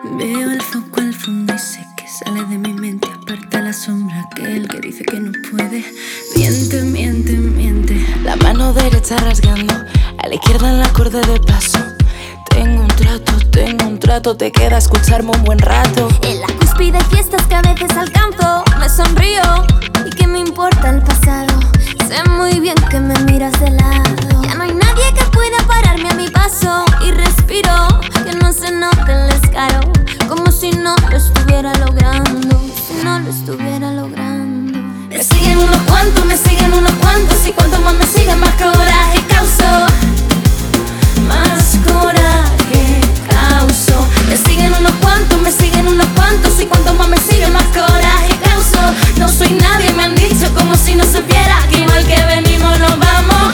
Veo el foco al fondo y sé que sale de mi mente. Aparta la sombra, aquel que dice que no puede. Miente, miente, miente. La mano derecha rasgando, a la izquierda en la cuerda de paso. Tengo un trato, te queda escucharme un buen rato. En la cúspide fiestas que a veces alcanzo, me sonrío. ¿Y qué me importa el pasado? Sé muy bien que me miras de lado. Ya no hay nadie que pueda pararme a mi paso. Y respiro, que no se note el descaro. Como si no lo estuviera logrando. Si no lo estuviera logrando. Me siguen unos cuantos, me siguen unos cuantos. Y cuanto más me siguen, más coraje causo. Más coraje causo. Me siguen unos cuantos, me siguen unos cuantos. Y cuanto más me siguen, más coraje causo. No soy nadie, me han dicho como si no supiera que igual que venimos nos vamos.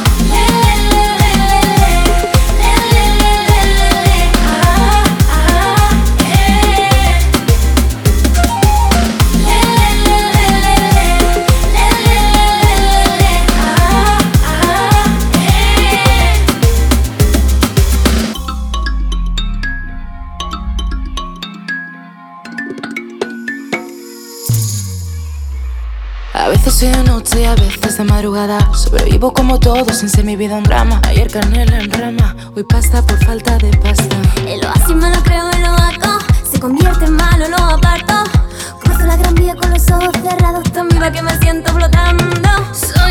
A veces soy de noche y a veces de madrugada. Sobrevivo como todos sin ser mi vida un drama. Ayer canela en rama, hoy pasta por falta de pasta. El oasis me lo creo y lo hago. Se convierte en malo, lo aparto. Cruzo la gran vía con los ojos cerrados, tan viva que me siento flotando.